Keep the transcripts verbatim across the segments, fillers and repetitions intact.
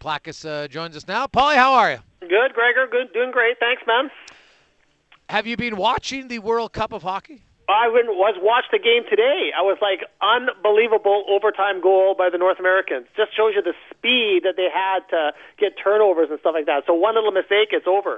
Placas uh, joins us now. Paulie, how are you? Good, Gregor. Good, doing great. Thanks, man. Have you been watching the World Cup of Hockey? I was watched the game today. I was like, unbelievable overtime goal by the North Americans. Just shows you the speed that they had to get turnovers and stuff like that. So one little mistake, it's over.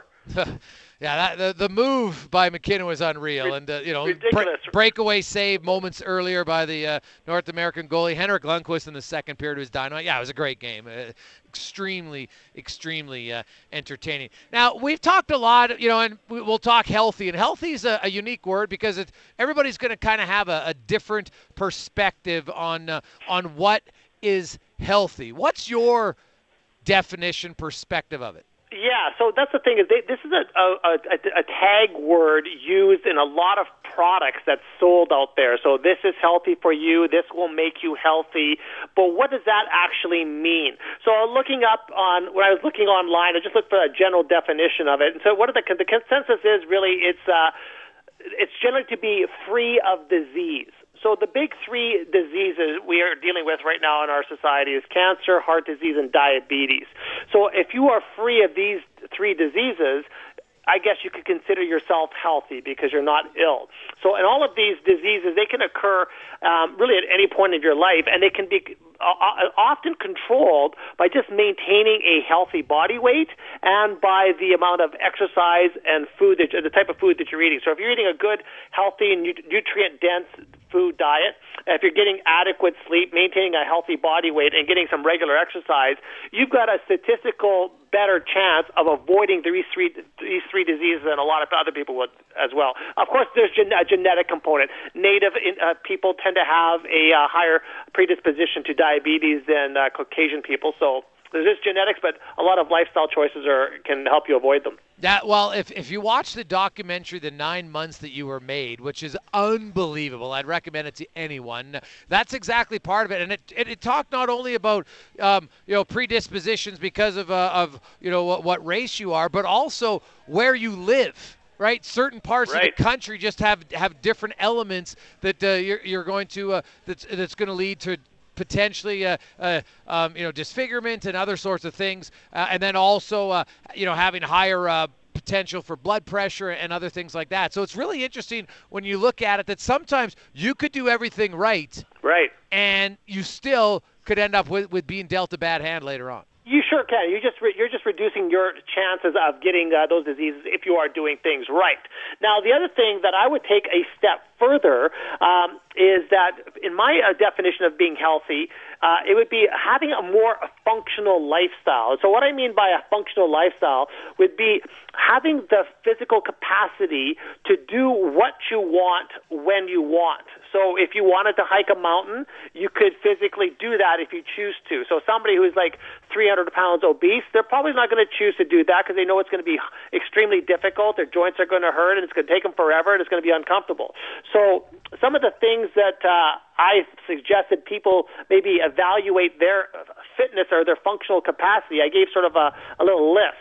Yeah, that, the the move by McKinnon was unreal, and uh, you know, ridiculous. Bre- breakaway save moments earlier by the uh, North American goalie Henrik Lundqvist in the second period was dynamite. Yeah, it was a great game, uh, extremely, extremely uh, entertaining. Now we've talked a lot, you know, and we'll talk healthy, and healthy is a, a unique word because it, everybody's going to kind of have a, a different perspective on uh, on what is healthy. What's your definition, perspective of it? Yeah, so that's the thing is they, this is a, a, a, a tag word used in a lot of products that's sold out there. So this is healthy for you. This will make you healthy. But what does that actually mean? So looking up on when I was looking online, I just looked for a general definition of it. And so what are the the consensus is really it's uh, it's generally to be free of disease. So the big three diseases we are dealing with right now in our society is cancer, heart disease, and diabetes. So if you are free of these three diseases, I guess you could consider yourself healthy because you're not ill. So in all of these diseases, they can occur um, really at any point in your life, and they can be uh, often controlled by just maintaining a healthy body weight and by the amount of exercise and food, that, the type of food that you're eating. So if you're eating a good, healthy, nutrient-dense food diet, if you're getting adequate sleep, maintaining a healthy body weight, and getting some regular exercise, you've got a statistical better chance of avoiding these three these three diseases than a lot of other people would as well. Of course, there's gen- a genetic component. Native uh, people tend to have a uh, higher predisposition to diabetes than uh, Caucasian people, so there's just genetics, but a lot of lifestyle choices are can help you avoid them. That well, if if you watch the documentary, The Nine Months That You Were Made, which is unbelievable, I'd recommend it to anyone. That's exactly part of it, and it it, it talked not only about um, you know predispositions because of uh, of you know what, what race you are, but also where you live. Right, certain parts right. of the country just have have different elements that uh, you're you're going to uh, that's that's going to lead to potentially, uh, uh, um, you know, disfigurement and other sorts of things, uh, and then also, uh, you know, having higher uh, potential for blood pressure and other things like that. So it's really interesting when you look at it that sometimes you could do everything right, right, and you still could end up with, with being dealt a bad hand later on. You sure can. You just re- you're just reducing your chances of getting uh, those diseases if you are doing things right. Now, the other thing that I would take a step further um, is that, in my uh, definition of being healthy, uh, it would be having a more functional lifestyle. So, what I mean by a functional lifestyle would be having the physical capacity to do what you want when you want. So if you wanted to hike a mountain, you could physically do that if you choose to. So somebody who's like three hundred pounds obese, they're probably not going to choose to do that because they know it's going to be extremely difficult. Their joints are going to hurt, and it's going to take them forever, and it's going to be uncomfortable. So some of the things that uh, I suggested people maybe evaluate their fitness or their functional capacity, I gave sort of a, a little list.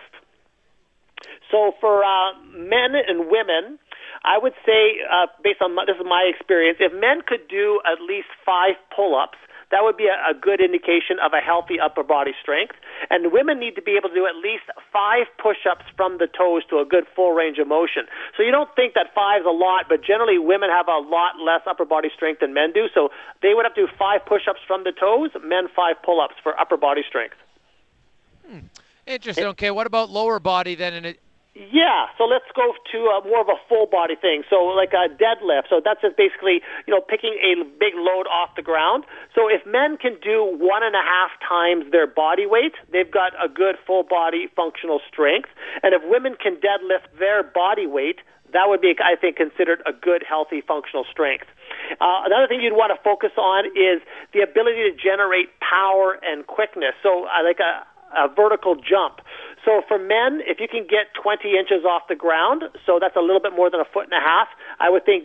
So for uh, men and women, I would say, uh, based on my, this is my experience, if men could do at least five pull-ups, that would be a, a good indication of a healthy upper body strength. And women need to be able to do at least five push-ups from the toes to a good full range of motion. So you don't think that five is a lot, but generally women have a lot less upper body strength than men do. So they would have to do five push-ups from the toes, men five pull-ups for upper body strength. Hmm. Interesting. Okay, what about lower body then? In it? Yeah, so let's go to a, more of a full body thing. So like a deadlift. So that's just basically, you know, picking a big load off the ground. So if men can do one and a half times their body weight, they've got a good full body functional strength. And if women can deadlift their body weight, that would be, I think, considered a good, healthy, functional strength. Uh, another thing you'd want to focus on is the ability to generate power and quickness. So uh, like a, a vertical jump. So for men, if you can get twenty inches off the ground, so that's a little bit more than a foot and a half, I would think that's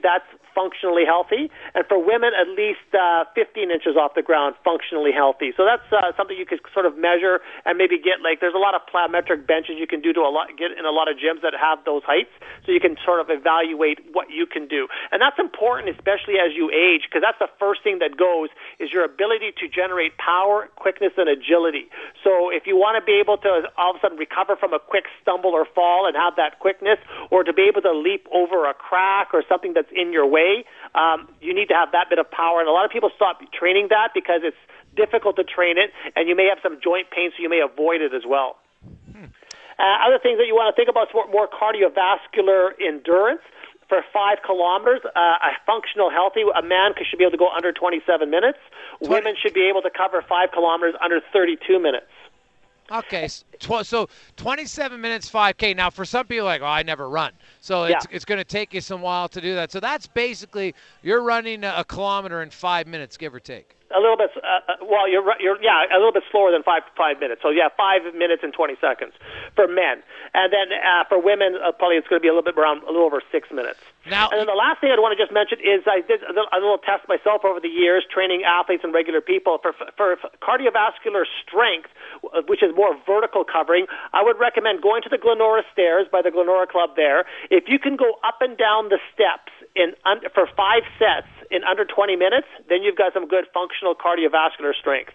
functionally healthy, and for women, at least uh, fifteen inches off the ground, functionally healthy. So that's uh, something you could sort of measure and maybe get, like, there's a lot of plyometric benches you can do to a lot, get in a lot of gyms that have those heights, so you can sort of evaluate what you can do. And that's important, especially as you age, because that's the first thing that goes, is your ability to generate power, quickness, and agility. So if you want to be able to all of a sudden recover from a quick stumble or fall and have that quickness, or to be able to leap over a crack or something that's in your way, um, you need to have that bit of power. And a lot of people stop training that because it's difficult to train it, and you may have some joint pain, so you may avoid it as well. Hmm. Uh, other things that you want to think about is more, more cardiovascular endurance. For five kilometers, uh, a functional, healthy, a man should be able to go under twenty-seven minutes. twenty Women should be able to cover five kilometers under thirty-two minutes. Okay, so, so twenty-seven minutes, five K. Now, for some people, like, oh, I never run. So it's, yeah. it's going to take you some while to do that. So that's basically, you're running a kilometer in five minutes, give or take. A little bit, uh, well, you're, you're, yeah, a little bit slower than five five minutes. So, yeah, five minutes and twenty seconds for men. And then uh, for women, uh, probably it's going to be a little bit around, a little over six minutes. Now, and then the last thing I'd want to just mention is I did a little, a little test myself over the years, training athletes and regular people. For, for cardiovascular strength, which is more vertical covering, I would recommend going to the Glenora Stairs by the Glenora Club there. If you can go up and down the steps in un, for five sets in under twenty minutes, then you've got some good functional cardiovascular strength.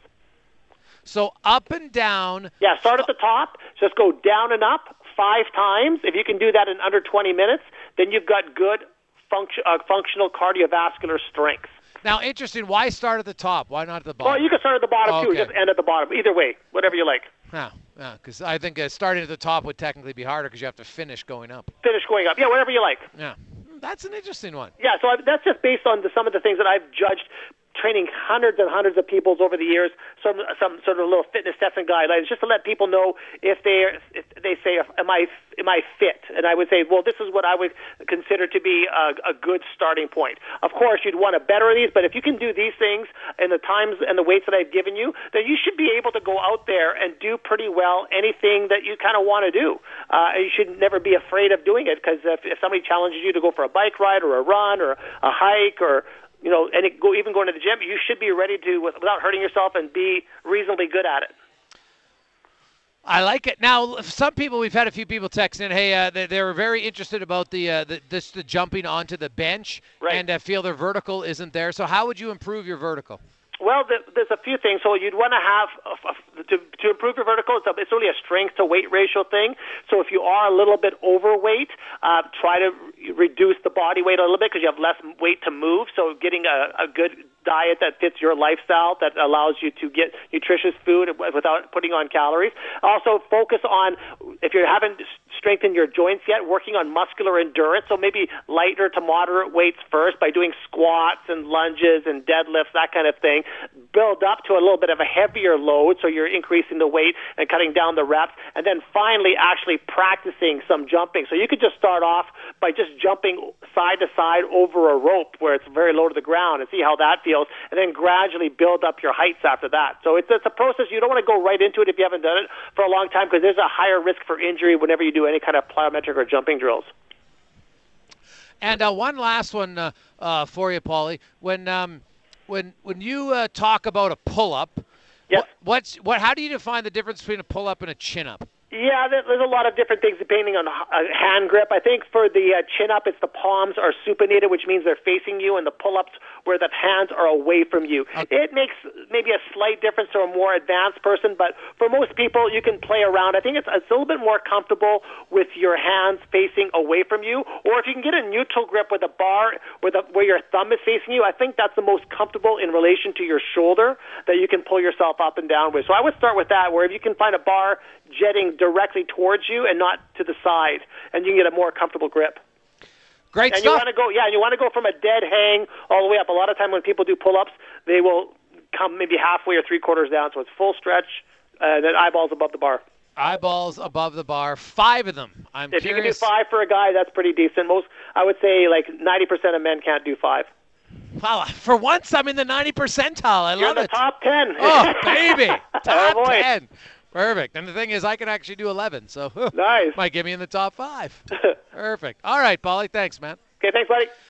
So up and down. Yeah, start at the top, just go down and up five times. If you can do that in under twenty minutes, then you've got good function, uh, functional cardiovascular strength. Now, interesting. Why start at the top? Why not at the bottom? Well, you can start at the bottom, oh, too. okay. Just end at the bottom. Either way, whatever you like. Yeah, yeah, because I think uh, starting at the top would technically be harder because you have to finish going up. Finish going up. Yeah, whatever you like. Yeah, that's an interesting one. Yeah, so I, that's just based on the, some of the things that I've judged training hundreds and hundreds of people over the years, some some sort of little fitness testing guidelines, just to let people know if they if they say, am I am I fit? And I would say, well, this is what I would consider to be a, a good starting point. Of course, you'd want to better these, but if you can do these things in the times and the weights that I've given you, then you should be able to go out there and do pretty well anything that you kind of want to do. Uh, you should never be afraid of doing it, because if, if somebody challenges you to go for a bike ride or a run or a hike or you know, and it go, even going to the gym, you should be ready to, without hurting yourself, and be reasonably good at it. I like it. Now, some people, we've had a few people text in, hey, uh, they, they were very interested about the, uh, the this the jumping onto the bench, right, and uh, feel their vertical isn't there. So how would you improve your vertical? Well, there's a few things. So you'd want to have, to, to improve your vertical, it's, a, it's really a strength to weight ratio thing. So if you are a little bit overweight, uh, try to reduce the body weight a little bit because you have less weight to move. So getting a, a good diet that fits your lifestyle, that allows you to get nutritious food without putting on calories. Also focus on, if you haven't strengthened your joints yet, working on muscular endurance. So maybe lighter to moderate weights first by doing squats and lunges and deadlifts, that kind of thing. Build up to a little bit of a heavier load, so you're increasing the weight and cutting down the reps. And then finally actually practicing some jumping. So you could just start off by just jumping side to side over a rope where it's very low to the ground and see how that feels, and then gradually build up your heights after that. So it's, it's a process. You don't want to go right into it if you haven't done it for a long time, because there's a higher risk for injury whenever you do any kind of plyometric or jumping drills. And uh, one last one uh, uh, for you, Paulie. When um, when when you uh, talk about a pull-up, yes. what, what's what? How do you define the difference between a pull-up and a chin-up? Yeah, there's a lot of different things depending on hand grip. I think for the uh, chin-up, it's the palms are supinated, which means they're facing you, and the pull-ups where the hands are away from you. Okay. It makes maybe a slight difference to a more advanced person, but for most people, you can play around. I think it's, it's a little bit more comfortable with your hands facing away from you, or if you can get a neutral grip with a bar where, the, where your thumb is facing you, I think that's the most comfortable in relation to your shoulder that you can pull yourself up and down with. So I would start with that, where if you can find a bar jetting directly towards you and not to the side, and you can get a more comfortable grip. Great and stuff. you want to go, yeah, and you want to go from a dead hang all the way up. A lot of time when people do pull-ups, they will come maybe halfway or three quarters down, so it's full stretch, and then eyeballs above the bar. Eyeballs above the bar, five of them. I'm if curious. You can do five for a guy, that's pretty decent. Most, I would say, like ninety percent of men can't do five. Wow, for once I'm in the ninety percentile. I You're love in the it. top ten. Oh, baby. Top oh, boy. ten. Perfect. And the thing is, I can actually do eleven, so nice. Might get me in the top five. Perfect. All right, Paulie. Thanks, man. Okay, thanks, buddy.